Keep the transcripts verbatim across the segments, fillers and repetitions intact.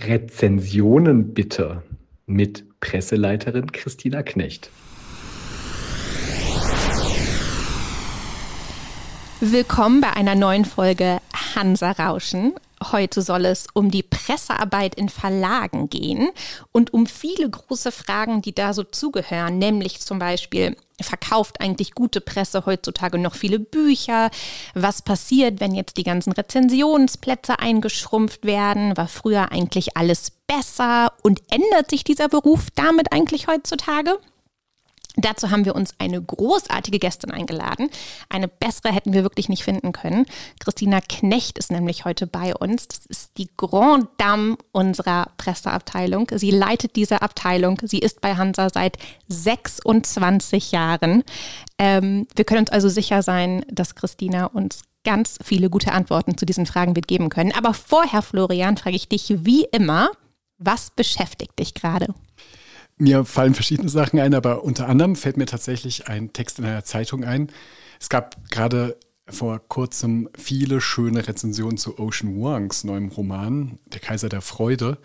Rezensionen bitte mit Presseleiterin Christina Knecht. Willkommen bei einer neuen Folge Hansa Rauschen. Heute soll es um die Pressearbeit in Verlagen gehen und um viele große Fragen, die da so zugehören, nämlich zum Beispiel, verkauft eigentlich gute Presse heutzutage noch viele Bücher? Was passiert, wenn jetzt die ganzen Rezensionsplätze eingeschrumpft werden? War früher eigentlich alles besser und ändert sich dieser Beruf damit eigentlich heutzutage? Dazu haben wir uns eine großartige Gästin eingeladen. Eine bessere hätten wir wirklich nicht finden können. Christina Knecht ist nämlich heute bei uns. Das ist die Grande Dame unserer Presseabteilung. Sie leitet diese Abteilung. Sie ist bei Hansa seit sechsundzwanzig Jahren. Ähm, wir können uns also sicher sein, dass Christina uns ganz viele gute Antworten zu diesen Fragen wird geben können. Aber vorher, Florian, frage ich dich wie immer, was beschäftigt dich gerade? Mir fallen verschiedene Sachen ein, aber unter anderem fällt mir tatsächlich ein Text in einer Zeitung ein. Es gab gerade vor kurzem viele schöne Rezensionen zu Ocean Vuongs neuem Roman, Der Kaiser der Freude.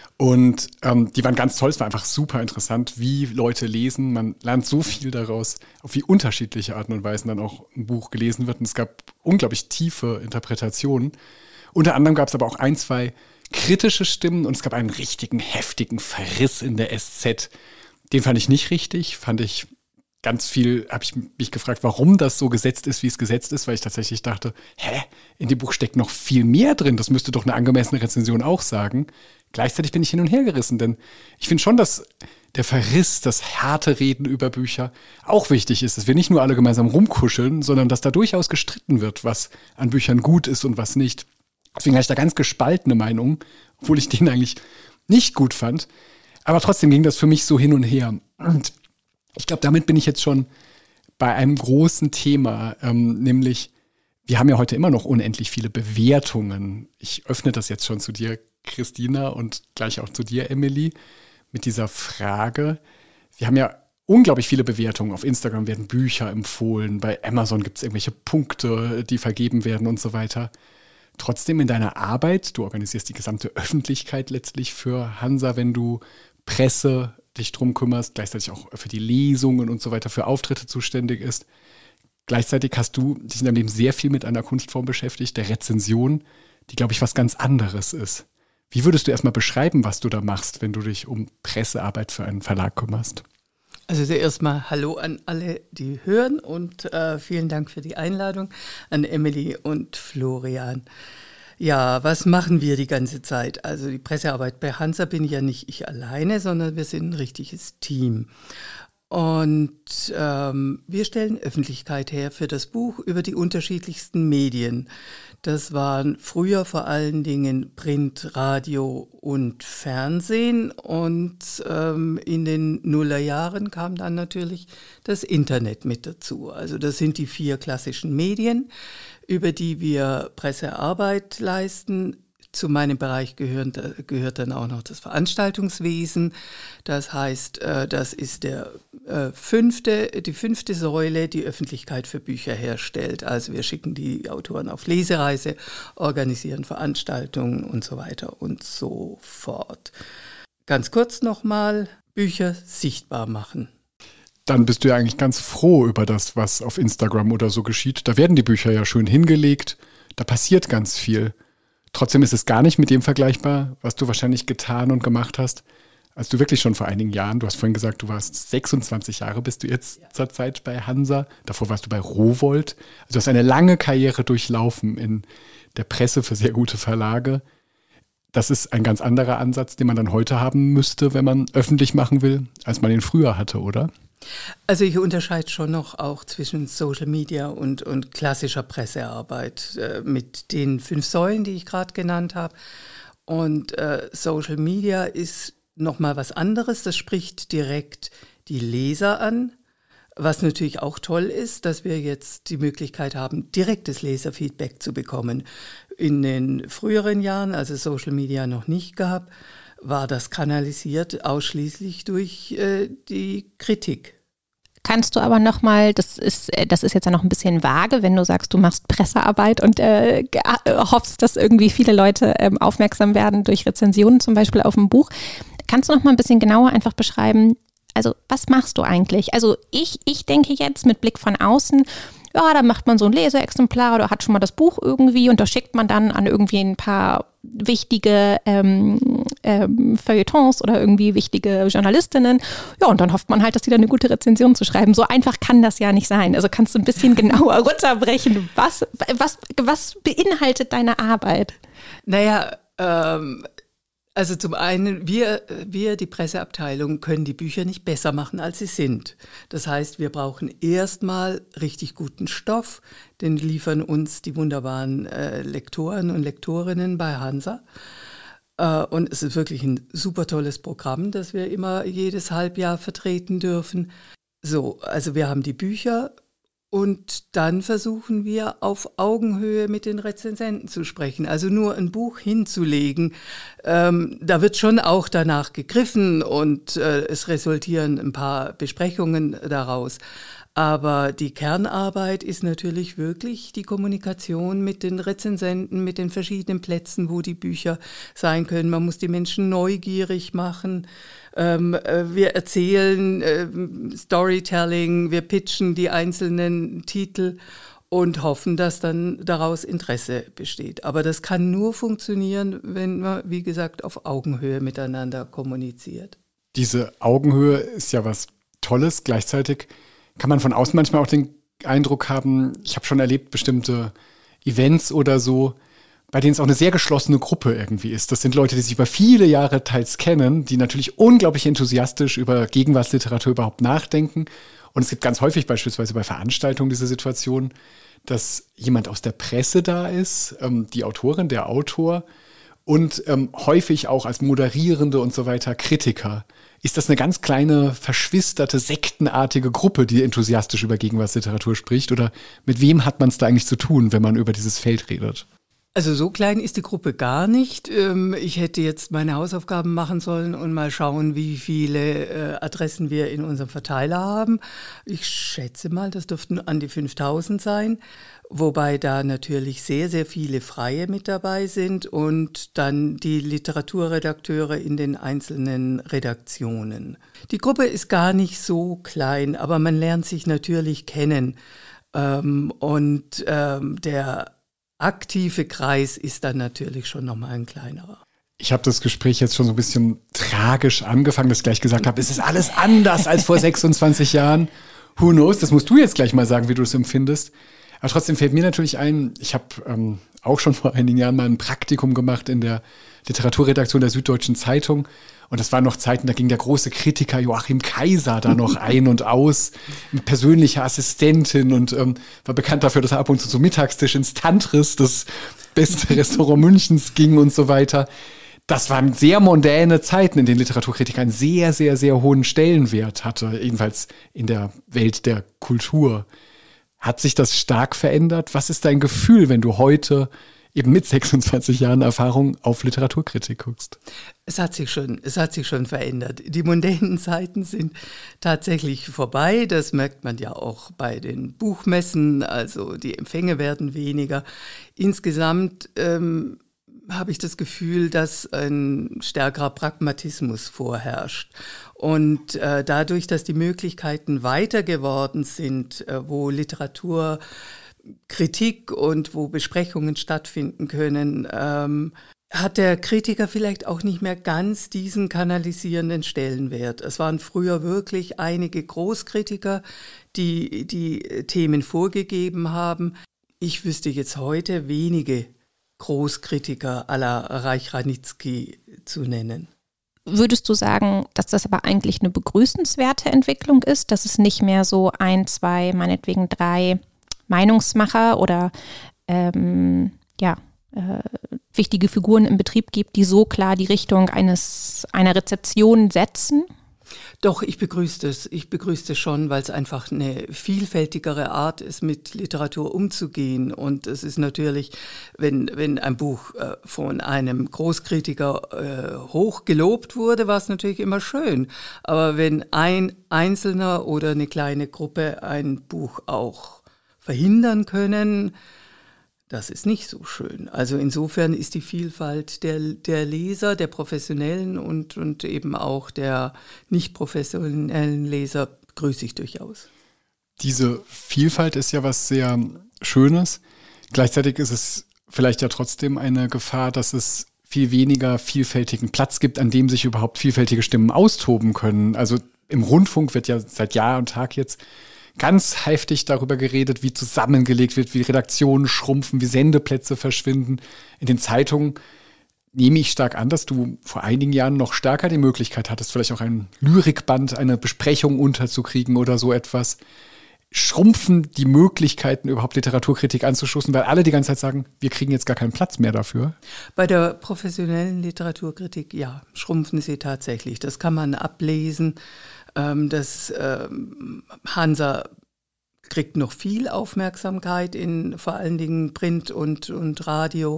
Und ähm, die waren ganz toll, es war einfach super interessant, wie Leute lesen. Man lernt so viel daraus, auf wie unterschiedliche Arten und Weisen dann auch ein Buch gelesen wird. Und es gab unglaublich tiefe Interpretationen. Unter anderem gab es aber auch ein, zwei kritische Stimmen und es gab einen richtigen, heftigen Verriss in der S Z. Den fand ich nicht richtig, fand ich ganz viel, habe ich mich gefragt, warum das so gesetzt ist, wie es gesetzt ist, weil ich tatsächlich dachte, hä, in dem Buch steckt noch viel mehr drin, das müsste doch eine angemessene Rezension auch sagen. Gleichzeitig bin ich hin und her gerissen, denn ich finde schon, dass der Verriss, das harte Reden über Bücher auch wichtig ist, dass wir nicht nur alle gemeinsam rumkuscheln, sondern dass da durchaus gestritten wird, was an Büchern gut ist und was nicht. Deswegen habe ich da ganz gespaltene Meinung, obwohl ich den eigentlich nicht gut fand. Aber trotzdem ging das für mich so hin und her. Und ich glaube, damit bin ich jetzt schon bei einem großen Thema, ähm, nämlich, wir haben ja heute immer noch unendlich viele Bewertungen. Ich öffne das jetzt schon zu dir, Christina, und gleich auch zu dir, Emily, mit dieser Frage. Wir haben ja unglaublich viele Bewertungen. Auf Instagram werden Bücher empfohlen, bei Amazon gibt es irgendwelche Punkte, die vergeben werden und so weiter. Trotzdem in deiner Arbeit, du organisierst die gesamte Öffentlichkeit letztlich für Hansa, wenn du Presse dich drum kümmerst, gleichzeitig auch für die Lesungen und so weiter, für Auftritte zuständig ist. Gleichzeitig hast du dich in deinem Leben sehr viel mit einer Kunstform beschäftigt, der Rezension, die, glaube ich, was ganz anderes ist. Wie würdest du erstmal beschreiben, was du da machst, wenn du dich um Pressearbeit für einen Verlag kümmerst? Also zuerst mal Hallo an alle, die hören und äh, vielen Dank für die Einladung an Emily und Florian. Ja, was machen wir die ganze Zeit? Also die Pressearbeit bei Hansa bin ja nicht ich alleine, sondern wir sind ein richtiges Team. Und ähm, wir stellen Öffentlichkeit her für das Buch über die unterschiedlichsten Medien. Das waren früher vor allen Dingen Print, Radio und Fernsehen. Und ähm, in den Nullerjahren kam dann natürlich das Internet mit dazu. Also das sind die vier klassischen Medien, über die wir Pressearbeit leisten. Zu meinem Bereich gehört, gehört dann auch noch das Veranstaltungswesen. Das heißt, das ist der fünfte, die fünfte Säule, die Öffentlichkeit für Bücher herstellt. Also wir schicken die Autoren auf Lesereise, organisieren Veranstaltungen und so weiter und so fort. Ganz kurz nochmal, Bücher sichtbar machen. Dann bist du ja eigentlich ganz froh über das, was auf Instagram oder so geschieht. Da werden die Bücher ja schön hingelegt, da passiert ganz viel. Trotzdem ist es gar nicht mit dem vergleichbar, was du wahrscheinlich getan und gemacht hast, als du wirklich schon vor einigen Jahren, du hast vorhin gesagt, du warst sechsundzwanzig Jahre, bist du jetzt ja. Zurzeit bei Hansa. Davor warst du bei Rowohlt. Also du hast eine lange Karriere durchlaufen in der Presse für sehr gute Verlage. Das ist ein ganz anderer Ansatz, den man dann heute haben müsste, wenn man öffentlich machen will, als man ihn früher hatte, oder? Also ich unterscheide schon noch auch zwischen Social Media und, und klassischer Pressearbeit äh, mit den fünf Säulen, die ich gerade genannt habe. Und äh, Social Media ist nochmal was anderes. Das spricht direkt die Leser an. Was natürlich auch toll ist, dass wir jetzt die Möglichkeit haben, direktes Leserfeedback zu bekommen. In den früheren Jahren, als es Social Media noch nicht gab, war das kanalisiert ausschließlich durch äh, die Kritik. Kannst du aber nochmal, das ist, das ist jetzt ja noch ein bisschen vage, wenn du sagst, du machst Pressearbeit und äh, hoffst, dass irgendwie viele Leute ähm, aufmerksam werden durch Rezensionen zum Beispiel auf ein Buch. Kannst du noch mal ein bisschen genauer einfach beschreiben, also was machst du eigentlich? Also ich, ich denke jetzt mit Blick von außen, ja, da macht man so ein Leseexemplar oder hat schon mal das Buch irgendwie und das schickt man dann an irgendwie ein paar wichtige ähm, ähm, Feuilletons oder irgendwie wichtige Journalistinnen. Ja, und dann hofft man halt, dass die da eine gute Rezension zu schreiben. So einfach kann das ja nicht sein. Also kannst du ein bisschen genauer runterbrechen. Was, was, was beinhaltet deine Arbeit? Naja, ähm, also zum einen, wir, wir, die Presseabteilung, können die Bücher nicht besser machen, als sie sind. Das heißt, wir brauchen erstmal richtig guten Stoff, den liefern uns die wunderbaren äh, Lektoren und Lektorinnen bei Hansa. Äh, und es ist wirklich ein super tolles Programm, das wir immer jedes Halbjahr vertreten dürfen. So, also wir haben die Bücher. Und dann versuchen wir auf Augenhöhe mit den Rezensenten zu sprechen. Also nur ein Buch hinzulegen, ähm, da wird schon auch danach gegriffen und äh, es resultieren ein paar Besprechungen daraus. Aber die Kernarbeit ist natürlich wirklich die Kommunikation mit den Rezensenten, mit den verschiedenen Plätzen, wo die Bücher sein können. Man muss die Menschen neugierig machen. Ähm, wir erzählen äh, Storytelling, wir pitchen die einzelnen Titel und hoffen, dass dann daraus Interesse besteht. Aber das kann nur funktionieren, wenn man, wie gesagt, auf Augenhöhe miteinander kommuniziert. Diese Augenhöhe ist ja was Tolles. Gleichzeitig kann man von außen manchmal auch den Eindruck haben, ich habe schon erlebt, bestimmte Events oder so, bei denen es auch eine sehr geschlossene Gruppe irgendwie ist. Das sind Leute, die sich über viele Jahre teils kennen, die natürlich unglaublich enthusiastisch über Gegenwartsliteratur überhaupt nachdenken. Und es gibt ganz häufig beispielsweise bei Veranstaltungen diese Situation, dass jemand aus der Presse da ist, ähm, die Autorin, der Autor und ähm, häufig auch als Moderierende und so weiter Kritiker. Ist das eine ganz kleine, verschwisterte, sektenartige Gruppe, die enthusiastisch über Gegenwartsliteratur spricht? Oder mit wem hat man es da eigentlich zu tun, wenn man über dieses Feld redet? Also so klein ist die Gruppe gar nicht. Ich hätte jetzt meine Hausaufgaben machen sollen und mal schauen, wie viele Adressen wir in unserem Verteiler haben. Ich schätze mal, das dürften an die fünftausend sein, wobei da natürlich sehr, sehr viele Freie mit dabei sind und dann die Literaturredakteure in den einzelnen Redaktionen. Die Gruppe ist gar nicht so klein, aber man lernt sich natürlich kennen. Und der aktive Kreis ist dann natürlich schon nochmal ein kleinerer. Ich habe das Gespräch jetzt schon so ein bisschen tragisch angefangen, dass ich gleich gesagt habe, es ist alles anders als vor sechsundzwanzig Jahren. Who knows? Das musst du jetzt gleich mal sagen, wie du es empfindest. Aber trotzdem fällt mir natürlich ein, ich habe ähm, auch schon vor einigen Jahren mal ein Praktikum gemacht in der Literaturredaktion der Süddeutschen Zeitung. Und das waren noch Zeiten, da ging der große Kritiker Joachim Kaiser da noch ein und aus, mit persönlicher Assistentin und ähm, war bekannt dafür, dass er ab und zu zum Mittagstisch ins Tantris, das beste Restaurant Münchens, ging und so weiter. Das waren sehr mondäne Zeiten, in denen Literaturkritik einen sehr, sehr, sehr hohen Stellenwert hatte, jedenfalls in der Welt der Kultur. Hat sich das stark verändert? Was ist dein Gefühl, wenn du heute eben mit sechsundzwanzig Jahren Erfahrung auf Literaturkritik guckst? Es hat sich schon, es hat sich schon verändert. Die mondänen Zeiten sind tatsächlich vorbei. Das merkt man ja auch bei den Buchmessen. Also die Empfänge werden weniger. Insgesamt ähm, habe ich das Gefühl, dass ein stärkerer Pragmatismus vorherrscht. Und äh, dadurch, dass die Möglichkeiten weiter geworden sind, äh, wo Literatur Kritik und wo Besprechungen stattfinden können, ähm, hat der Kritiker vielleicht auch nicht mehr ganz diesen kanalisierenden Stellenwert. Es waren früher wirklich einige Großkritiker, die die Themen vorgegeben haben. Ich wüsste jetzt heute wenige Großkritiker à la Reich-Ranitzky zu nennen. Würdest du sagen, dass das aber eigentlich eine begrüßenswerte Entwicklung ist, dass es nicht mehr so ein, zwei, meinetwegen drei Meinungsmacher oder ähm, ja, äh, wichtige Figuren im Betrieb gibt, die so klar die Richtung eines einer Rezeption setzen? Doch, ich begrüße das. Ich begrüße das schon, weil es einfach eine vielfältigere Art ist, mit Literatur umzugehen. Und es ist natürlich, wenn, wenn ein Buch äh, von einem Großkritiker äh, hoch gelobt wurde, war es natürlich immer schön. Aber wenn ein Einzelner oder eine kleine Gruppe ein Buch auch verhindern können, das ist nicht so schön. Also insofern ist die Vielfalt der, der Leser, der professionellen und, und eben auch der nicht professionellen Leser grüße ich durchaus. Diese Vielfalt ist ja was sehr Schönes. Gleichzeitig ist es vielleicht ja trotzdem eine Gefahr, dass es viel weniger vielfältigen Platz gibt, an dem sich überhaupt vielfältige Stimmen austoben können. Also im Rundfunk wird ja seit Jahr und Tag jetzt ganz heftig darüber geredet, wie zusammengelegt wird, wie Redaktionen schrumpfen, wie Sendeplätze verschwinden. In den Zeitungen nehme ich stark an, dass du vor einigen Jahren noch stärker die Möglichkeit hattest, vielleicht auch ein Lyrikband, eine Besprechung unterzukriegen oder so etwas. Schrumpfen die Möglichkeiten, überhaupt Literaturkritik anzustoßen, weil alle die ganze Zeit sagen, wir kriegen jetzt gar keinen Platz mehr dafür? Bei der professionellen Literaturkritik, ja, schrumpfen sie tatsächlich. Das kann man ablesen. Das ähm, Hansa kriegt noch viel Aufmerksamkeit in vor allen Dingen Print und, und Radio,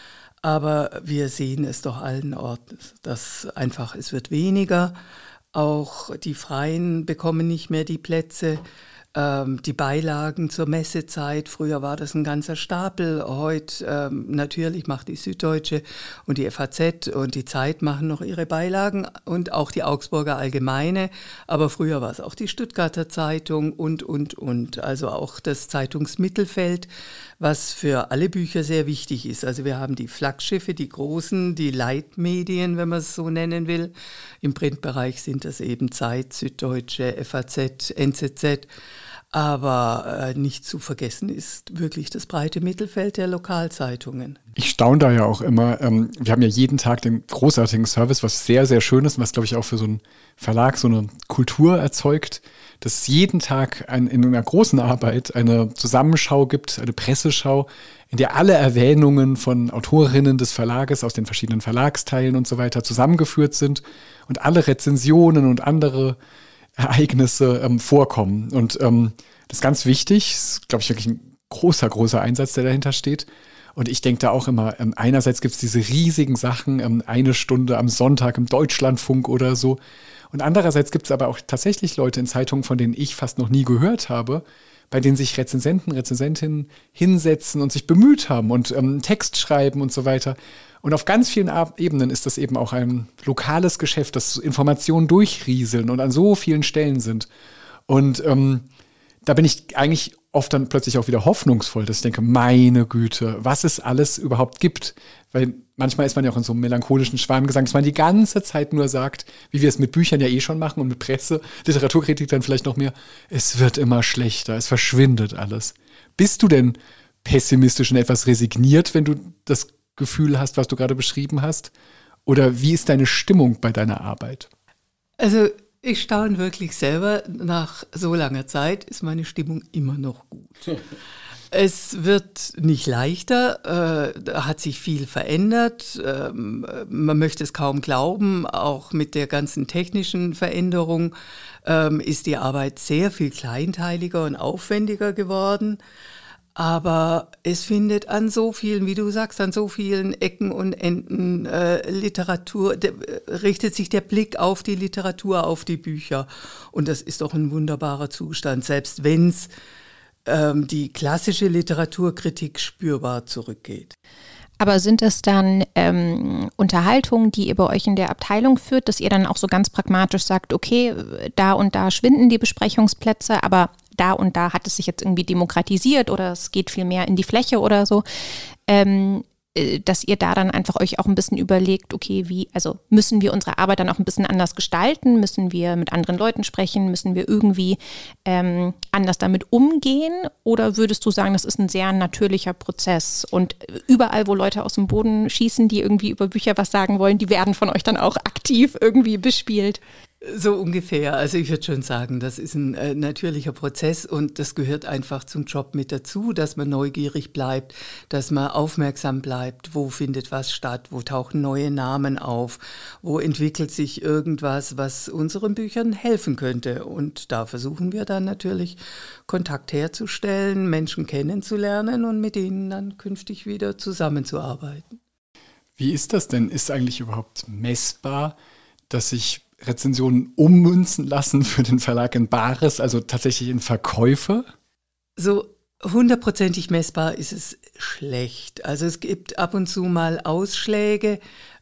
aber wir sehen es doch allen Orten, dass einfach es wird weniger, auch die Freien bekommen nicht mehr die Plätze. Die Beilagen zur Messezeit, früher war das ein ganzer Stapel, heute ähm, natürlich macht die Süddeutsche und die F A Z und die Zeit machen noch ihre Beilagen und auch die Augsburger Allgemeine, aber früher war es auch die Stuttgarter Zeitung und, und, und, also auch das Zeitungsmittelfeld, was für alle Bücher sehr wichtig ist. Also wir haben die Flaggschiffe, die großen, die Leitmedien, wenn man es so nennen will. Im Printbereich sind das eben Zeit, Süddeutsche, F A Z, N Z Z. Aber äh, nicht zu vergessen ist wirklich das breite Mittelfeld der Lokalzeitungen. Ich staune da ja auch immer. Ähm, wir haben ja jeden Tag den großartigen Service, was sehr, sehr schön ist und was, glaube ich, auch für so einen Verlag so eine Kultur erzeugt, dass es jeden Tag ein, in einer großen Arbeit eine Zusammenschau gibt, eine Presseschau, in der alle Erwähnungen von Autorinnen des Verlages aus den verschiedenen Verlagsteilen und so weiter zusammengeführt sind und alle Rezensionen und andere Ereignisse ähm, vorkommen. Und ähm, das ist ganz wichtig, das ist, glaube ich, wirklich ein großer, großer Einsatz, der dahinter steht. Und ich denke da auch immer, ähm, einerseits gibt es diese riesigen Sachen, ähm, eine Stunde am Sonntag im Deutschlandfunk oder so. Und andererseits gibt es aber auch tatsächlich Leute in Zeitungen, von denen ich fast noch nie gehört habe, bei denen sich Rezensenten, Rezensentinnen hinsetzen und sich bemüht haben und ähm, Text schreiben und so weiter. Und auf ganz vielen Ebenen ist das eben auch ein lokales Geschäft, dass Informationen durchrieseln und an so vielen Stellen sind. Und ähm, da bin ich eigentlich oft dann plötzlich auch wieder hoffnungsvoll, dass ich denke, meine Güte, was es alles überhaupt gibt. Weil manchmal ist man ja auch in so einem melancholischen Schwanengesang, dass man die ganze Zeit nur sagt, wie wir es mit Büchern ja eh schon machen und mit Presse, Literaturkritik dann vielleicht noch mehr, es wird immer schlechter, es verschwindet alles. Bist du denn pessimistisch und etwas resigniert, wenn du das Gefühl hast, was du gerade beschrieben hast? Oder wie ist deine Stimmung bei deiner Arbeit? Also ich staune wirklich selber, nach so langer Zeit ist meine Stimmung immer noch gut. Es wird nicht leichter, äh, da hat sich viel verändert, ähm, man möchte es kaum glauben, auch mit der ganzen technischen Veränderung ähm, ist die Arbeit sehr viel kleinteiliger und aufwendiger geworden. Aber es findet an so vielen, wie du sagst, an so vielen Ecken und Enden äh, Literatur, de, richtet sich der Blick auf die Literatur, auf die Bücher. Und das ist doch ein wunderbarer Zustand, selbst wenn es ähm, die klassische Literaturkritik spürbar zurückgeht. Aber sind es dann ähm, Unterhaltungen, die ihr bei euch in der Abteilung führt, dass ihr dann auch so ganz pragmatisch sagt, okay, da und da schwinden die Besprechungsplätze, aber da und da hat es sich jetzt irgendwie demokratisiert oder es geht viel mehr in die Fläche oder so, ähm, dass ihr da dann einfach euch auch ein bisschen überlegt, okay, wie, also müssen wir unsere Arbeit dann auch ein bisschen anders gestalten, müssen wir mit anderen Leuten sprechen, müssen wir irgendwie ähm, anders damit umgehen, oder würdest du sagen, das ist ein sehr natürlicher Prozess und überall, wo Leute aus dem Boden schießen, die irgendwie über Bücher was sagen wollen, die werden von euch dann auch aktiv irgendwie bespielt? So ungefähr. Also ich würde schon sagen, das ist ein äh, natürlicher Prozess und das gehört einfach zum Job mit dazu, dass man neugierig bleibt, dass man aufmerksam bleibt, wo findet was statt, wo tauchen neue Namen auf, wo entwickelt sich irgendwas, was unseren Büchern helfen könnte. Und da versuchen wir dann natürlich Kontakt herzustellen, Menschen kennenzulernen und mit ihnen dann künftig wieder zusammenzuarbeiten. Wie ist das denn? Ist eigentlich überhaupt messbar, dass sich Rezensionen ummünzen lassen für den Verlag in Bares, also tatsächlich in Verkäufe? So hundertprozentig messbar ist es schlecht. Also es gibt ab und zu mal Ausschläge.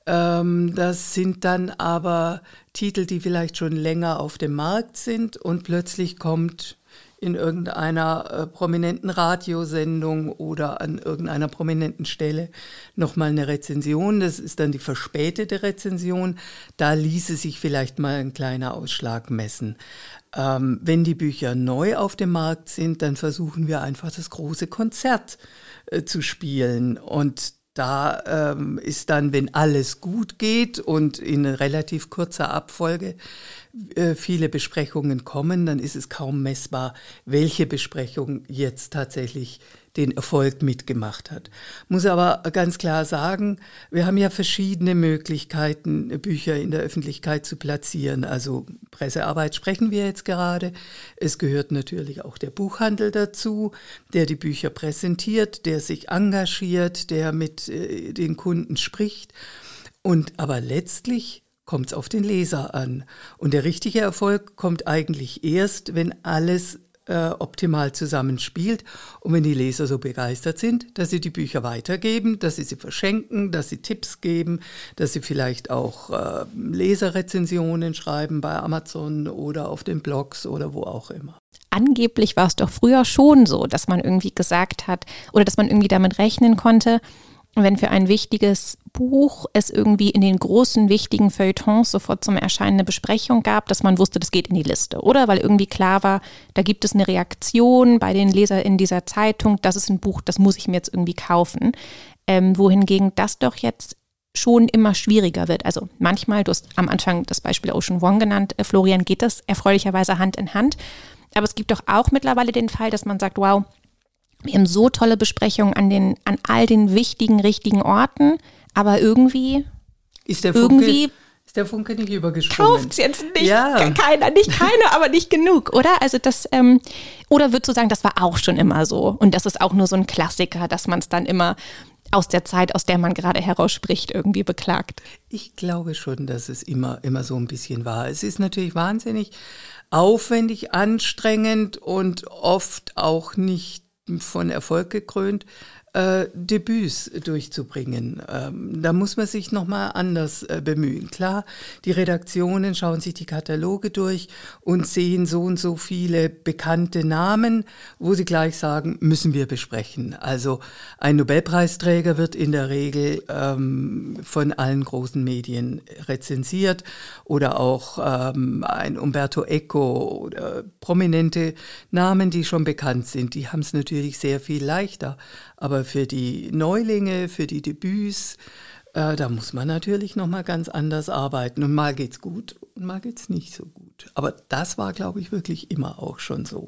Ähm, das sind dann aber Titel, die vielleicht schon länger auf dem Markt sind und plötzlich kommt in irgendeiner äh, prominenten Radiosendung oder an irgendeiner prominenten Stelle nochmal eine Rezension. Das ist dann die verspätete Rezension. Da ließe sich vielleicht mal ein kleiner Ausschlag messen. Ähm, wenn die Bücher neu auf dem Markt sind, dann versuchen wir einfach das große Konzert äh, zu spielen. Und da ähm, ist dann, wenn alles gut geht und in relativ kurzer Abfolge äh, viele Besprechungen kommen, dann ist es kaum messbar, welche Besprechung jetzt tatsächlich den Erfolg mitgemacht hat. Muss aber ganz klar sagen, wir haben ja verschiedene Möglichkeiten, Bücher in der Öffentlichkeit zu platzieren. Also Pressearbeit sprechen wir jetzt gerade. Es gehört natürlich auch der Buchhandel dazu, der die Bücher präsentiert, der sich engagiert, der mit äh, den Kunden spricht. Und aber letztlich kommt es auf den Leser an. Und der richtige Erfolg kommt eigentlich erst, wenn alles Äh, optimal zusammenspielt und wenn die Leser so begeistert sind, dass sie die Bücher weitergeben, dass sie sie verschenken, dass sie Tipps geben, dass sie vielleicht auch äh, Leserrezensionen schreiben bei Amazon oder auf den Blogs oder wo auch immer. Angeblich war es doch früher schon so, dass man irgendwie gesagt hat oder dass man irgendwie damit rechnen konnte, wenn für ein wichtiges Buch es irgendwie in den großen, wichtigen Feuilletons sofort zum Erscheinen eine Besprechung gab, dass man wusste, das geht in die Liste, oder? Weil irgendwie klar war, da gibt es eine Reaktion bei den Lesern in dieser Zeitung, das ist ein Buch, das muss ich mir jetzt irgendwie kaufen. Ähm, wohingegen das doch jetzt schon immer schwieriger wird. Also manchmal, du hast am Anfang das Beispiel Ocean Vuong genannt, äh, Florian, geht das erfreulicherweise Hand in Hand. Aber es gibt doch auch mittlerweile den Fall, dass man sagt, wow, wir haben so tolle Besprechungen an den, an all den wichtigen, richtigen Orten, aber irgendwie, ist der Funke, irgendwie ist der Funke nicht übergesprungen. Kauft es jetzt nicht ja. keiner, nicht keiner, aber nicht genug, oder? Also das, ähm, oder würdest du sagen, das war auch schon immer so und das ist auch nur so ein Klassiker, dass man es dann immer aus der Zeit, aus der man gerade herausspricht, irgendwie beklagt? Ich glaube schon, dass es immer, immer so ein bisschen war. Es ist natürlich wahnsinnig aufwendig, anstrengend und oft auch nicht von Erfolg gekrönt, äh, Debüts durchzubringen. Ähm, da muss man sich nochmal anders äh, bemühen. Klar, die Redaktionen schauen sich die Kataloge durch und sehen so und so viele bekannte Namen, wo sie gleich sagen, müssen wir besprechen. Also ein Nobelpreisträger wird in der Regel ähm, von allen großen Medien rezensiert oder auch ähm, ein Umberto Eco oder prominente Namen, die schon bekannt sind. Die haben es natürlich sehr viel leichter. Aber für die Neulinge, für die Debüts, äh, da muss man natürlich noch mal ganz anders arbeiten. Und mal geht's gut und mal geht's nicht so gut. Aber das war, glaube ich, wirklich immer auch schon so.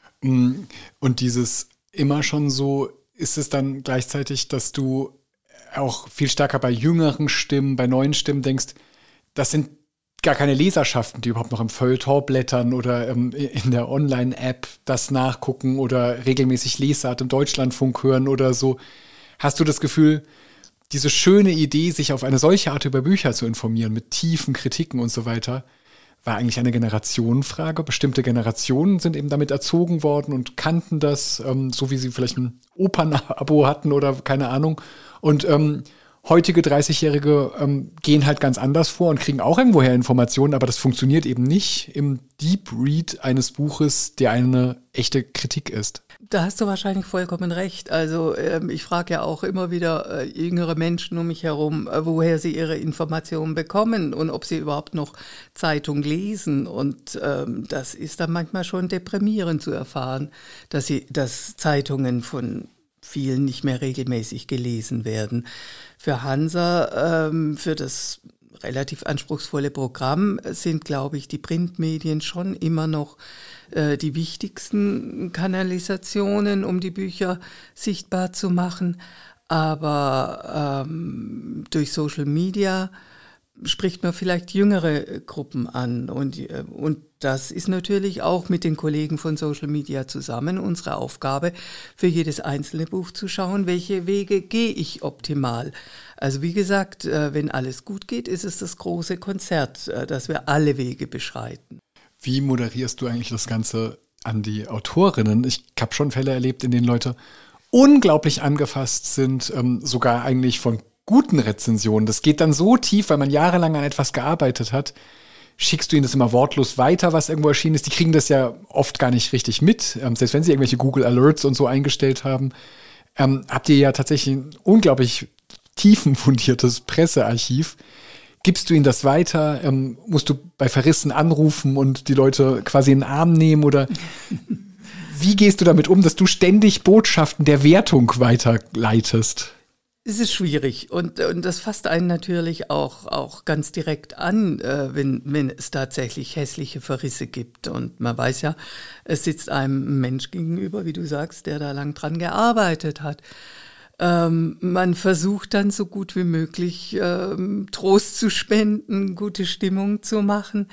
Und dieses immer schon so, ist es dann gleichzeitig, dass du auch viel stärker bei jüngeren Stimmen, bei neuen Stimmen denkst, das sind gar keine Leserschaften, die überhaupt noch im Feuilleton blättern oder ähm, in der Online-App das nachgucken oder regelmäßig Lesart im Deutschlandfunk hören oder so. Hast du das Gefühl, diese schöne Idee, sich auf eine solche Art über Bücher zu informieren, mit tiefen Kritiken und so weiter, war eigentlich eine Generationenfrage? Bestimmte Generationen sind eben damit erzogen worden und kannten das, ähm, so wie sie vielleicht ein Opernabo hatten oder keine Ahnung. Und ähm, heutige dreißigjährige ähm, gehen halt ganz anders vor und kriegen auch irgendwoher Informationen, aber das funktioniert eben nicht im Deep Read eines Buches, der eine echte Kritik ist. Da hast du wahrscheinlich vollkommen recht. Also ähm, ich frage ja auch immer wieder äh, jüngere Menschen um mich herum, äh, woher sie ihre Informationen bekommen und ob sie überhaupt noch Zeitung lesen. Und ähm, das ist dann manchmal schon deprimierend zu erfahren, dass sie, dass Zeitungen von vielen nicht mehr regelmäßig gelesen werden. Für Hansa, ähm, für das relativ anspruchsvolle Programm sind, glaube ich, die Printmedien schon immer noch äh, die wichtigsten Kanalisationen, um die Bücher sichtbar zu machen. Aber ähm, durch Social Media spricht man vielleicht jüngere Gruppen an. Und, und das ist natürlich auch mit den Kollegen von Social Media zusammen unsere Aufgabe, für jedes einzelne Buch zu schauen, welche Wege gehe ich optimal. Also wie gesagt, wenn alles gut geht, ist es das große Konzert, dass wir alle Wege beschreiten. Wie moderierst du eigentlich das Ganze an die Autorinnen? Ich habe schon Fälle erlebt, in denen Leute unglaublich angefasst sind, ähm, sogar eigentlich von guten Rezensionen. Das geht dann so tief, weil man jahrelang an etwas gearbeitet hat. Schickst du ihnen das immer wortlos weiter, was irgendwo erschienen ist? Die kriegen das ja oft gar nicht richtig mit, ähm, selbst wenn sie irgendwelche Google Alerts und so eingestellt haben. Ähm, habt ihr ja tatsächlich ein unglaublich tiefenfundiertes Pressearchiv. Gibst du ihnen das weiter? Ähm, musst du bei Verrissen anrufen und die Leute quasi in den Arm nehmen? Oder wie gehst du damit um, dass du ständig Botschaften der Wertung weiterleitest? Es ist schwierig und, und das fasst einen natürlich auch, auch ganz direkt an, äh, wenn, wenn es tatsächlich hässliche Verrisse gibt. Und man weiß ja, es sitzt einem ein Mensch gegenüber, wie du sagst, der da lang dran gearbeitet hat. Ähm, man versucht dann so gut wie möglich ähm, Trost zu spenden, gute Stimmung zu machen.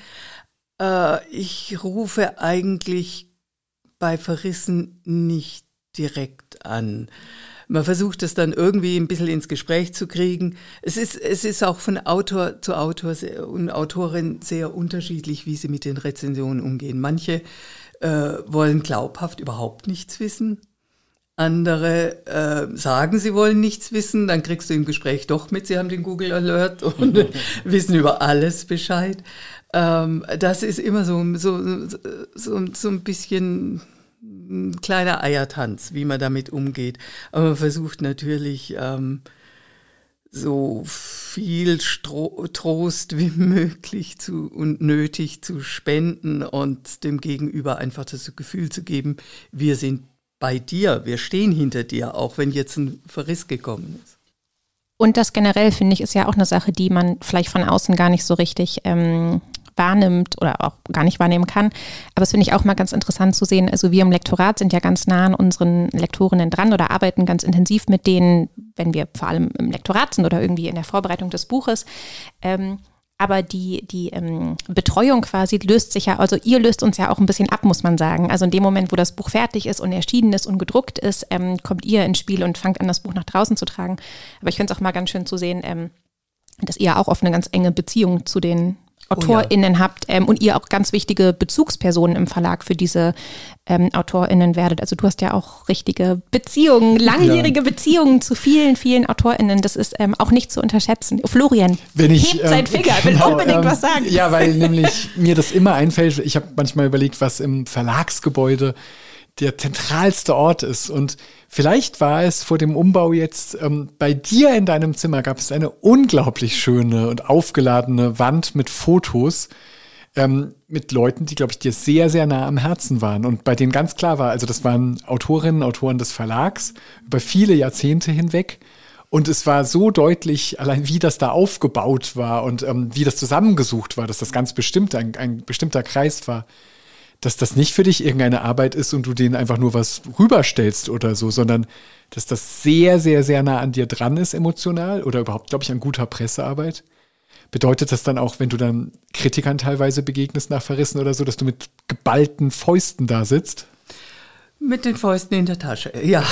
Äh, ich rufe eigentlich bei Verrissen nicht direkt an. Man versucht es dann irgendwie ein bisschen ins Gespräch zu kriegen. Es ist, es ist auch von Autor zu Autor und Autorin sehr unterschiedlich, wie sie mit den Rezensionen umgehen. Manche äh, wollen glaubhaft überhaupt nichts wissen. Andere äh, sagen, sie wollen nichts wissen. Dann kriegst du im Gespräch doch mit, sie haben den Google Alert und wissen über alles Bescheid. Ähm, das ist immer so, so, so, so ein bisschen ein kleiner Eiertanz, wie man damit umgeht. Aber man versucht natürlich ähm, so viel Stro- Trost wie möglich zu, und nötig zu spenden und dem Gegenüber einfach das Gefühl zu geben, wir sind bei dir, wir stehen hinter dir, auch wenn jetzt ein Verriss gekommen ist. Und das generell, finde ich, ist ja auch eine Sache, die man vielleicht von außen gar nicht so richtig ähm, wahrnimmt oder auch gar nicht wahrnehmen kann. Aber das finde ich auch mal ganz interessant zu sehen. Also wir im Lektorat sind ja ganz nah an unseren Lektorinnen dran oder arbeiten ganz intensiv mit denen, wenn wir vor allem im Lektorat sind oder irgendwie in der Vorbereitung des Buches. Ähm, aber die, die ähm, Betreuung quasi löst sich ja, also ihr löst uns ja auch ein bisschen ab, muss man sagen. Also in dem Moment, wo das Buch fertig ist und erschienen ist und gedruckt ist, ähm, kommt ihr ins Spiel und fangt an, das Buch nach draußen zu tragen. Aber ich finde es auch mal ganz schön zu sehen, ähm, dass ihr auch oft eine ganz enge Beziehung zu den AutorInnen oh ja. habt ähm, und ihr auch ganz wichtige Bezugspersonen im Verlag für diese ähm, AutorInnen werdet. Also du hast ja auch richtige Beziehungen, langjährige ja. Beziehungen zu vielen, vielen AutorInnen. Das ist ähm, auch nicht zu unterschätzen. Florian, Wenn ich, hebt seinen ähm, Finger, will genau, unbedingt ähm, was sagen. Ja, weil nämlich mir das immer einfällt. Ich habe manchmal überlegt, was im Verlagsgebäude der zentralste Ort ist. Und vielleicht war es vor dem Umbau jetzt, ähm, bei dir in deinem Zimmer gab es eine unglaublich schöne und aufgeladene Wand mit Fotos ähm, mit Leuten, die, glaube ich, dir sehr, sehr nah am Herzen waren. Und bei denen ganz klar war, also das waren Autorinnen, Autoren des Verlags über viele Jahrzehnte hinweg. Und es war so deutlich, allein wie das da aufgebaut war und ähm, wie das zusammengesucht war, dass das ganz bestimmt ein, ein bestimmter Kreis war. Dass das nicht für dich irgendeine Arbeit ist und du denen einfach nur was rüberstellst oder so, sondern dass das sehr, sehr, sehr nah an dir dran ist emotional oder überhaupt, glaube ich, an guter Pressearbeit. Bedeutet das dann auch, wenn du dann Kritikern teilweise begegnest nach Verrissen oder so, dass du mit geballten Fäusten da sitzt? Mit den Fäusten in der Tasche, ja.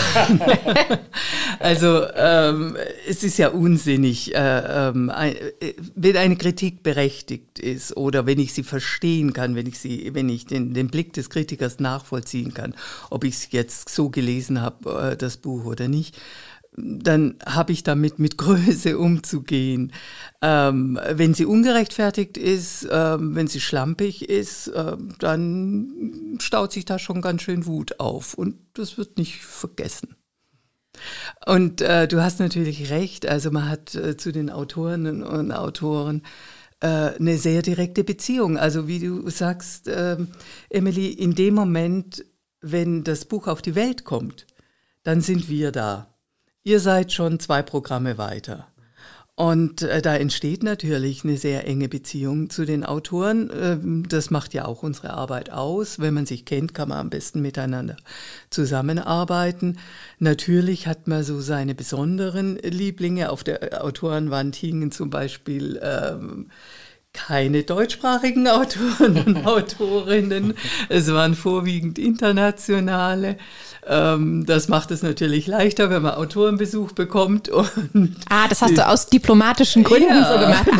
Also ähm, es ist ja unsinnig, äh, ähm, ein, wenn eine Kritik berechtigt ist oder wenn ich sie verstehen kann, wenn ich sie, wenn ich den, den Blick des Kritikers nachvollziehen kann, ob ich es jetzt so gelesen habe, äh, das Buch oder nicht, dann habe ich damit mit Größe umzugehen. Ähm, wenn sie ungerechtfertigt ist, ähm, wenn sie schlampig ist, äh, dann staut sich da schon ganz schön Wut auf und das wird nicht vergessen. Und äh, du hast natürlich recht, also man hat äh, zu den Autorinnen und Autoren äh, eine sehr direkte Beziehung. Also wie du sagst, äh, Emily, in dem Moment, wenn das Buch auf die Welt kommt, dann sind wir da. Ihr seid schon zwei Programme weiter. Und äh, da entsteht natürlich eine sehr enge Beziehung zu den Autoren. Ähm, das macht ja auch unsere Arbeit aus. Wenn man sich kennt, kann man am besten miteinander zusammenarbeiten. Natürlich hat man so seine besonderen Lieblinge. Auf der Autorenwand hingen zum Beispiel ähm, keine deutschsprachigen Autoren und Autorinnen. Es waren vorwiegend internationale. Ähm, das macht es natürlich leichter, wenn man Autorenbesuch bekommt. Und ah, das hast du aus diplomatischen Gründen ja. so gemacht.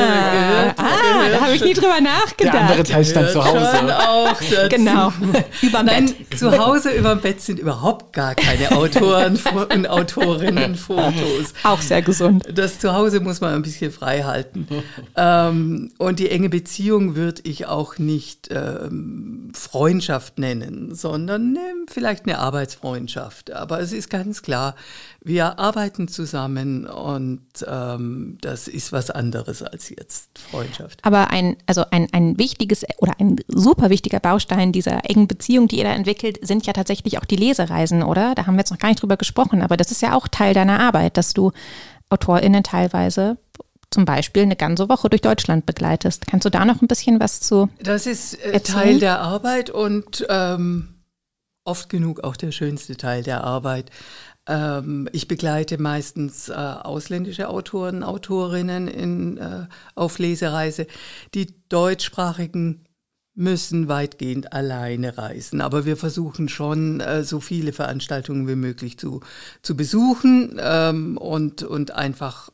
Ah, gehört, ah gehört da habe ich nie drüber nachgedacht. Der andere Teil stand zu Hause. Schon auch dazu. Genau, überm Nein, Bett. zu Hause überm Bett sind überhaupt gar keine Autoren und Autorinnenfotos. Auch sehr gesund. Das Zuhause muss man ein bisschen frei halten. ähm, und die enge Beziehung würde ich auch nicht ähm, Freundschaft nennen, sondern ne, vielleicht eine Arbeitsfreundschaft. Aber es ist ganz klar, wir arbeiten zusammen und ähm, das ist was anderes als jetzt Freundschaft. Aber ein, also ein, ein wichtiges oder ein super wichtiger Baustein dieser engen Beziehung, die ihr da entwickelt, sind ja tatsächlich auch die Lesereisen, oder? Da haben wir jetzt noch gar nicht drüber gesprochen, aber das ist ja auch Teil deiner Arbeit, dass du AutorInnen teilweise zum Beispiel eine ganze Woche durch Deutschland begleitest. Kannst du da noch ein bisschen was zu Das ist äh, erzählen? Teil der Arbeit und ähm, oft genug auch der schönste Teil der Arbeit. Ähm, ich begleite meistens äh, ausländische Autoren, Autorinnen in, äh, auf Lesereise. Die deutschsprachigen müssen weitgehend alleine reisen. Aber wir versuchen schon, äh, so viele Veranstaltungen wie möglich zu, zu besuchen ähm, und, und einfach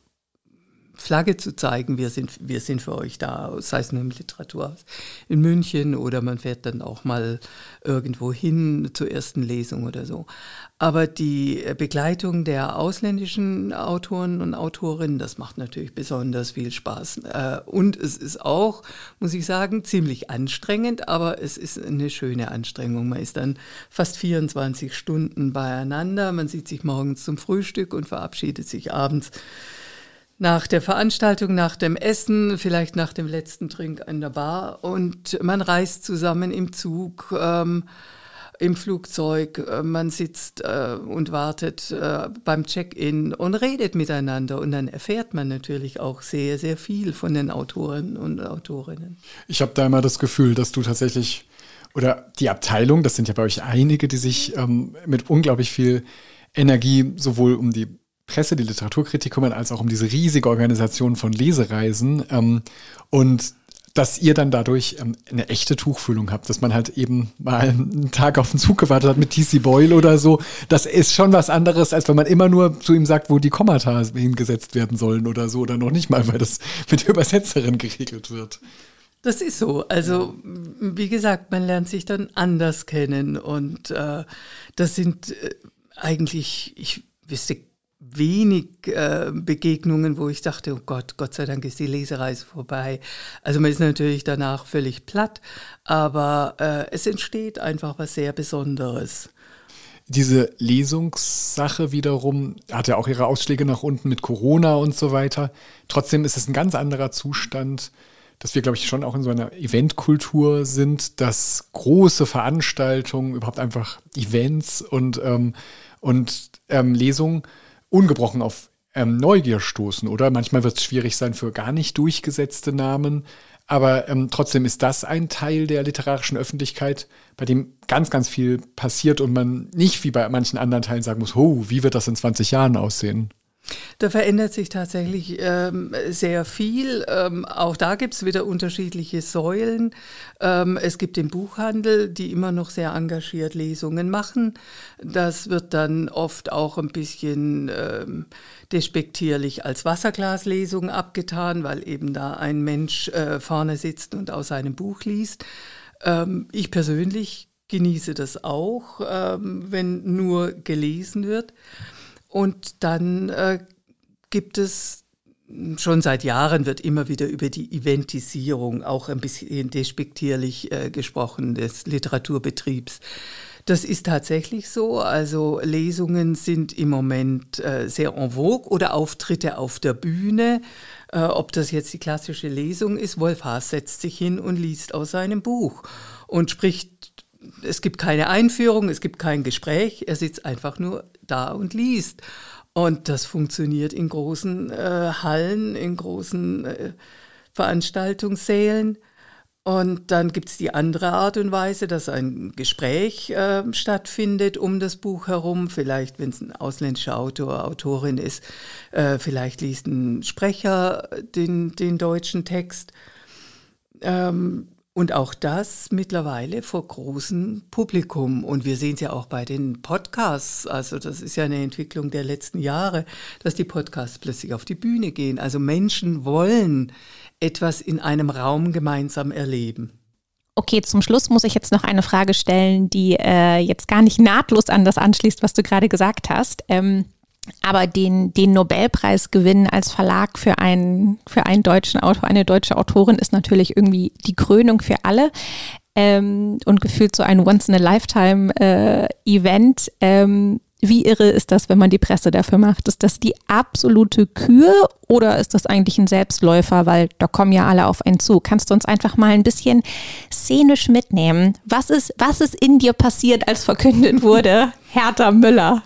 Flagge zu zeigen, wir sind, wir sind für euch da, sei es nur im Literaturhaus in München oder man fährt dann auch mal irgendwo hin zur ersten Lesung oder so. Aber die Begleitung der ausländischen Autoren und Autorinnen, das macht natürlich besonders viel Spaß. Und es ist auch, muss ich sagen, ziemlich anstrengend, aber es ist eine schöne Anstrengung. Man ist dann fast vierundzwanzig Stunden beieinander, man sieht sich morgens zum Frühstück und verabschiedet sich abends nach der Veranstaltung, nach dem Essen, vielleicht nach dem letzten Trink in der Bar und man reist zusammen im Zug, ähm, im Flugzeug, äh, man sitzt äh, und wartet äh, beim Check-in und redet miteinander und dann erfährt man natürlich auch sehr, sehr viel von den Autoren und Autorinnen. Ich habe da immer das Gefühl, dass du tatsächlich, oder die Abteilung, das sind ja bei euch einige, die sich ähm, mit unglaublich viel Energie sowohl um die Presse, die Literaturkritik kümmern, als auch um diese riesige Organisation von Lesereisen ähm, und dass ihr dann dadurch ähm, eine echte Tuchfühlung habt, dass man halt eben mal einen Tag auf den Zug gewartet hat mit T C Boyle oder so. Das ist schon was anderes, als wenn man immer nur zu ihm sagt, wo die Kommata hingesetzt werden sollen oder so, oder noch nicht mal, weil das mit der Übersetzerin geregelt wird. Das ist so. Also, wie gesagt, man lernt sich dann anders kennen und äh, das sind äh, eigentlich, ich wüsste wenig äh, Begegnungen, wo ich dachte, oh Gott, Gott sei Dank ist die Lesereise vorbei. Also man ist natürlich danach völlig platt, aber äh, es entsteht einfach was sehr Besonderes. Diese Lesungssache wiederum hat ja auch ihre Ausschläge nach unten mit Corona und so weiter. Trotzdem ist es ein ganz anderer Zustand, dass wir, glaube ich, schon auch in so einer Eventkultur sind, dass große Veranstaltungen, überhaupt einfach Events und, ähm, und ähm, Lesungen ungebrochen auf ähm, Neugier stoßen, oder? Manchmal wird es schwierig sein für gar nicht durchgesetzte Namen, aber ähm, trotzdem ist das ein Teil der literarischen Öffentlichkeit, bei dem ganz, ganz viel passiert und man nicht wie bei manchen anderen Teilen sagen muss, oh, wie wird das in zwanzig Jahren aussehen? Da verändert sich tatsächlich ähm, sehr viel. Ähm, auch da gibt es wieder unterschiedliche Säulen. Ähm, es gibt den Buchhandel, die immer noch sehr engagiert Lesungen machen. Das wird dann oft auch ein bisschen ähm, despektierlich als Wasserglaslesung abgetan, weil eben da ein Mensch äh, vorne sitzt und aus seinem Buch liest. Ähm, ich persönlich genieße das auch, ähm, wenn nur gelesen wird. Und dann äh, gibt es, schon seit Jahren wird immer wieder über die Eventisierung auch ein bisschen despektierlich äh, gesprochen des Literaturbetriebs. Das ist tatsächlich so, also Lesungen sind im Moment äh, sehr en vogue oder Auftritte auf der Bühne. Äh, ob das jetzt die klassische Lesung ist, Wolf Haas setzt sich hin und liest aus seinem Buch und spricht. Es gibt keine Einführung, es gibt kein Gespräch, er sitzt einfach nur da und liest. Und das funktioniert in großen äh, Hallen, in großen äh, Veranstaltungssälen. Und dann gibt es die andere Art und Weise, dass ein Gespräch äh, stattfindet um das Buch herum. Vielleicht, wenn es ein ausländischer Autor, Autorin ist, äh, vielleicht liest ein Sprecher den, den deutschen Text. Ähm, und auch das mittlerweile vor großem Publikum. Und wir sehen es ja auch bei den Podcasts. Also das ist ja eine Entwicklung der letzten Jahre, dass die Podcasts plötzlich auf die Bühne gehen. Also Menschen wollen etwas in einem Raum gemeinsam erleben. Okay, zum Schluss muss ich jetzt noch eine Frage stellen, die äh, jetzt gar nicht nahtlos an das anschließt, was du gerade gesagt hast. Ähm, aber den, den Nobelpreis gewinnen als Verlag für einen, für einen deutschen Autor, eine deutsche Autorin ist natürlich irgendwie die Krönung für alle. Ähm, und gefühlt so ein Once-in-a-Lifetime-Event. Äh, ähm, Wie irre ist das, wenn man die Presse dafür macht? Ist das die absolute Kür oder ist das eigentlich ein Selbstläufer, weil da kommen ja alle auf einen zu? Kannst du uns einfach mal ein bisschen szenisch mitnehmen? Was ist, was ist in dir passiert, als verkündet wurde, Herta Müller?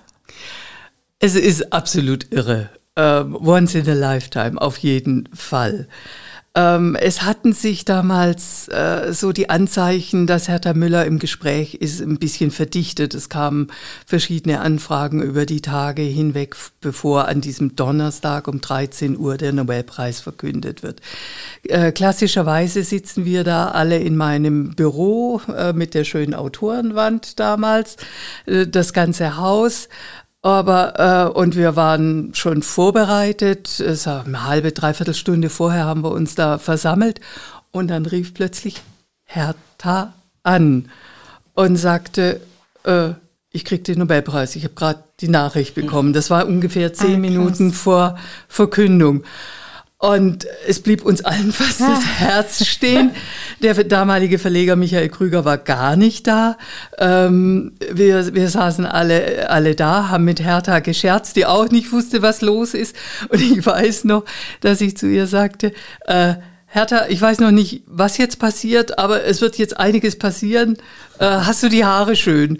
Es ist absolut irre. Um, once in a lifetime, auf jeden Fall. Ähm, es hatten sich damals äh, so die Anzeichen, dass Herta Müller im Gespräch ist, ein bisschen verdichtet. Es kamen verschiedene Anfragen über die Tage hinweg, bevor an diesem Donnerstag um dreizehn Uhr der Nobelpreis verkündet wird. Äh, klassischerweise sitzen wir da alle in meinem Büro äh, mit der schönen Autorenwand damals, äh, das ganze Haus. Aber, äh, und wir waren schon vorbereitet, es war eine halbe, dreiviertel Stunde vorher haben wir uns da versammelt und dann rief plötzlich Herta an und sagte, äh, ich krieg den Nobelpreis, ich habe gerade die Nachricht bekommen. Das war ungefähr zehn ah, Minuten vor Verkündung. Und es blieb uns allen fast ja. das Herz stehen. Der damalige Verleger Michael Krüger war gar nicht da. Ähm, wir, wir saßen alle, alle da, haben mit Herta gescherzt, die auch nicht wusste, was los ist. Und ich weiß noch, dass ich zu ihr sagte, äh, Herta, ich weiß noch nicht, was jetzt passiert, aber es wird jetzt einiges passieren. Äh, hast du die Haare schön?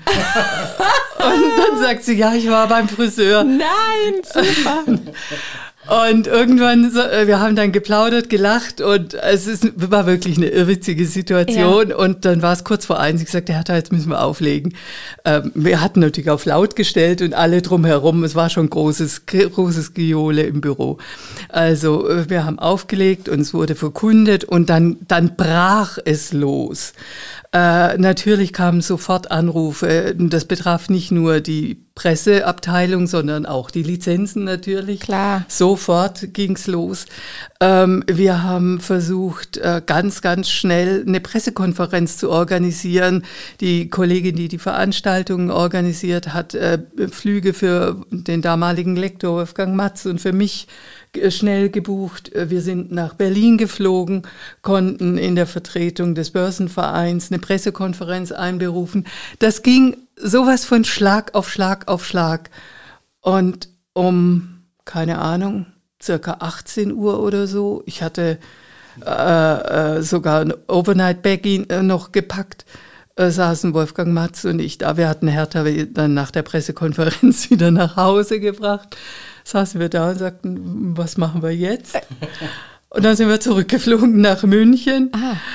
Und dann sagt sie, ja, ich war beim Friseur. Nein, super. Und irgendwann, wir haben dann geplaudert, gelacht und es ist, war wirklich eine irrwitzige Situation. Ja. Und dann war es kurz vor eins, ich sagte, Herta, jetzt müssen wir auflegen. Ähm, wir hatten natürlich auf laut gestellt und alle drumherum, es war schon großes, großes Gejohle im Büro. Also wir haben aufgelegt und es wurde verkündet und dann, dann brach es los. Äh, natürlich kamen sofort Anrufe. Das betraf nicht nur die Presseabteilung, sondern auch die Lizenzen natürlich. Klar. Sofort ging's los. Ähm, wir haben versucht, äh, ganz, ganz schnell eine Pressekonferenz zu organisieren. Die Kollegin, die die Veranstaltungen organisiert hat, äh, Flüge für den damaligen Lektor Wolfgang Matz und für mich schnell gebucht. Wir sind nach Berlin geflogen, konnten in der Vertretung des Börsenvereins eine Pressekonferenz einberufen. Das ging sowas von Schlag auf Schlag auf Schlag. Und um, keine Ahnung, circa achtzehn Uhr oder so, ich hatte äh, äh, sogar ein Overnight-Baggy noch gepackt, äh, saßen Wolfgang Matz und ich da. Wir hatten Herta dann nach der Pressekonferenz wieder nach Hause gebracht. Saßen wir da und sagten, was machen wir jetzt? Und dann sind wir zurückgeflogen nach München.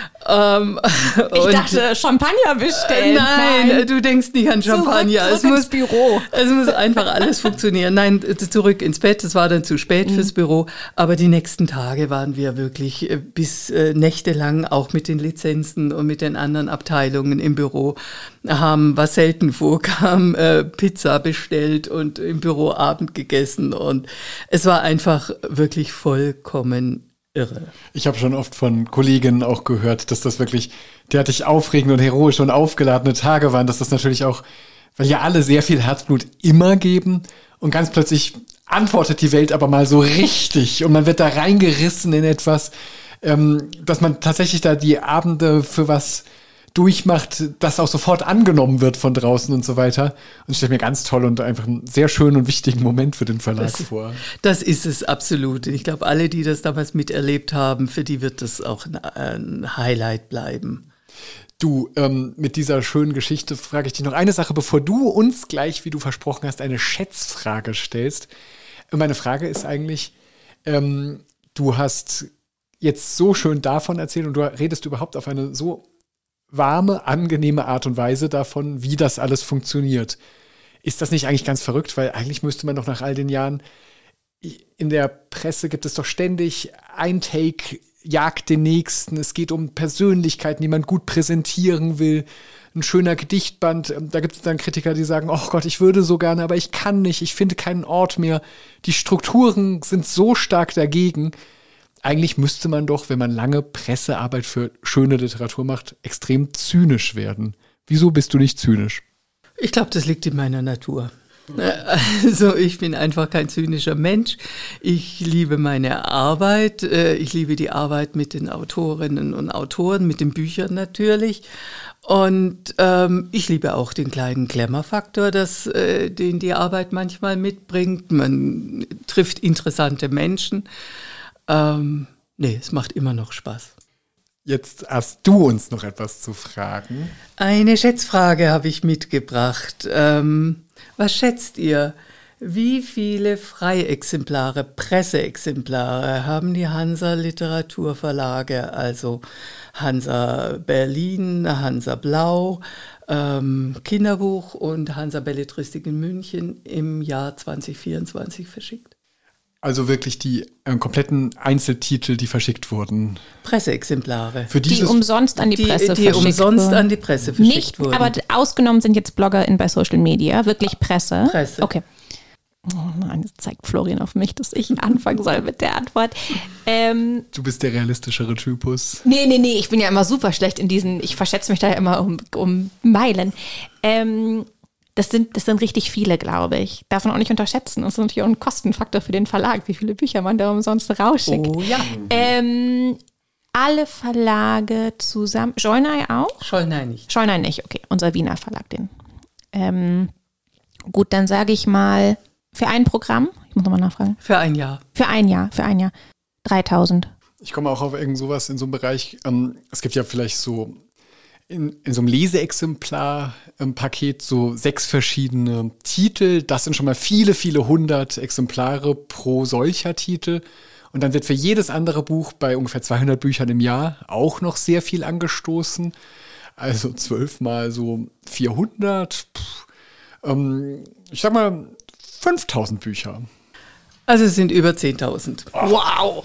Ah. Ähm, ich dachte, Champagner bestellen. Nein, nein, du denkst nicht an Champagner. Zurück, zurück es muss, ins Büro. Es muss einfach alles funktionieren. Nein, zurück ins Bett. Es war dann zu spät mhm. fürs Büro. Aber die nächsten Tage waren wir wirklich bis äh, nächtelang auch mit den Lizenzen und mit den anderen Abteilungen im Büro. Haben, was selten vorkam, äh, Pizza bestellt und im Büro Abend gegessen. Und es war einfach wirklich vollkommen irre. Ich habe schon oft von Kolleginnen auch gehört, dass das wirklich derartig aufregende und heroische und aufgeladene Tage waren, dass das natürlich auch, weil ja alle sehr viel Herzblut immer geben und ganz plötzlich antwortet die Welt aber mal so richtig und man wird da reingerissen in etwas, ähm, dass man tatsächlich da die Abende für was durchmacht, das auch sofort angenommen wird von draußen und so weiter. Und ich stelle mir ganz toll und einfach einen sehr schönen und wichtigen Moment für den Verlag das, vor. Das ist es absolut. Ich glaube, alle, die das damals miterlebt haben, für die wird das auch ein, ein Highlight bleiben. Du, ähm, mit dieser schönen Geschichte frage ich dich noch eine Sache, bevor du uns gleich, wie du versprochen hast, eine Schätzfrage stellst. Und meine Frage ist eigentlich, ähm, du hast jetzt so schön davon erzählt und du redest überhaupt auf eine so warme, angenehme Art und Weise davon, wie das alles funktioniert. Ist das nicht eigentlich ganz verrückt? Weil eigentlich müsste man doch nach all den Jahren, in der Presse gibt es doch ständig ein Take, jagt den nächsten. Es geht um Persönlichkeiten, die man gut präsentieren will. Ein schöner Gedichtband. Da gibt es dann Kritiker, die sagen, oh Gott, ich würde so gerne, aber ich kann nicht. Ich finde keinen Ort mehr. Die Strukturen sind so stark dagegen. Eigentlich müsste man doch, wenn man lange Pressearbeit für schöne Literatur macht, extrem zynisch werden. Wieso bist du nicht zynisch? Ich glaube, das liegt in meiner Natur. Also ich bin einfach kein zynischer Mensch. Ich liebe meine Arbeit. Ich liebe die Arbeit mit den Autorinnen und Autoren, mit den Büchern natürlich. Und ähm, ich liebe auch den kleinen Glamour-Faktor, das, äh, den die Arbeit manchmal mitbringt. Man trifft interessante Menschen. Ähm, nee, es macht immer noch Spaß. Jetzt hast du uns noch etwas zu fragen. Eine Schätzfrage habe ich mitgebracht. Ähm, was schätzt ihr? Wie viele Freiexemplare, Presseexemplare haben die Hansa Literaturverlage, also Hansa Berlin, Hansa Blau, ähm, Kinderbuch und Hansa Belletristik in München im Jahr zwanzig vierundzwanzig verschickt? Also wirklich die äh, kompletten Einzeltitel, die verschickt wurden. Presseexemplare. Für Die dieses umsonst an die Die, Presse die verschickt umsonst wurden. an die Presse verschickt Nicht, wurden. aber ausgenommen sind jetzt BloggerInnen bei Social Media, wirklich Presse. Presse. Okay. Oh nein, das zeigt Florian auf mich, dass ich anfangen soll mit der Antwort. Ähm, Du bist der realistischere Typus. nee, nee, nee, ich bin ja immer super schlecht in diesen, ich verschätze mich da ja immer um, um Meilen. Ähm, das sind, das sind richtig viele, glaube ich. Darf man auch nicht unterschätzen. Das ist natürlich auch ein Kostenfaktor für den Verlag, wie viele Bücher man da umsonst rausschickt. Oh ja. Ähm, alle Verlage zusammen. Schollnay auch? Schollnay nicht. Schollnay nicht, okay. Unser Wiener Verlag, den. Ähm, gut, dann sage ich mal, für ein Programm, ich muss nochmal nachfragen. Für ein Jahr. Für ein Jahr, für ein Jahr. dreitausend. Ich komme auch auf irgend sowas in so einem Bereich. Ähm, es gibt ja vielleicht so in, in so einem Leseexemplar-Paket so sechs verschiedene Titel. Das sind schon mal viele, viele hundert Exemplare pro solcher Titel. Und dann wird für jedes andere Buch bei ungefähr zweihundert Büchern im Jahr auch noch sehr viel angestoßen. Also zwölf mal so vierhundert. Pff, ähm, ich sag mal fünftausend Bücher. Also es sind über zehntausend. Wow!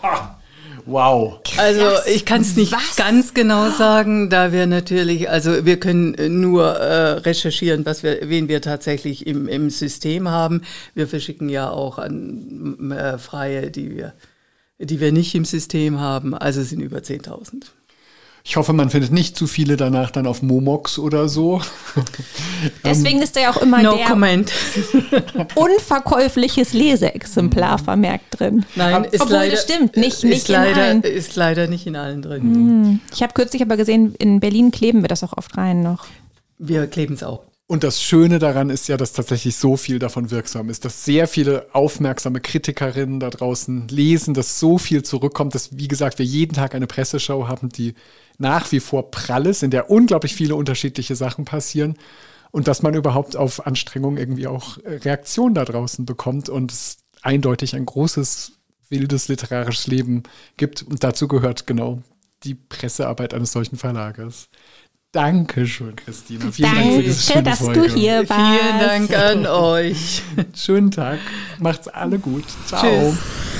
Wow. Also ich kann es nicht Was? ganz genau sagen, da wir natürlich, also wir können nur äh, recherchieren, was wir, wen wir tatsächlich im, im System haben. Wir verschicken ja auch an äh, Freie, die wir, die wir nicht im System haben. Also es sind über zehntausend. Ich hoffe, man findet nicht zu viele danach dann auf Momox oder so. Deswegen ist da ja auch immer No der comment. unverkäufliches Leseexemplar vermerkt drin. Nein, ist Obwohl, leider, das stimmt, nicht, ist nicht in leider, allen. Ist leider nicht in allen drin. Ich habe kürzlich aber gesehen, in Berlin kleben wir das auch oft rein noch. Wir kleben es auch. Und das Schöne daran ist ja, dass tatsächlich so viel davon wirksam ist, dass sehr viele aufmerksame Kritikerinnen da draußen lesen, dass so viel zurückkommt, dass, wie gesagt, wir jeden Tag eine Presseschau haben, die nach wie vor prall ist, in der unglaublich viele unterschiedliche Sachen passieren und dass man überhaupt auf Anstrengungen irgendwie auch Reaktionen da draußen bekommt und es eindeutig ein großes, wildes literarisches Leben gibt. Und dazu gehört genau die Pressearbeit eines solchen Verlages. Dankeschön, Christina. Vielen Danke, Dank für diese schöne dass Folge. du hier warst. Vielen Dank an euch. Schönen Tag. Macht's alle gut. Ciao. Tschüss.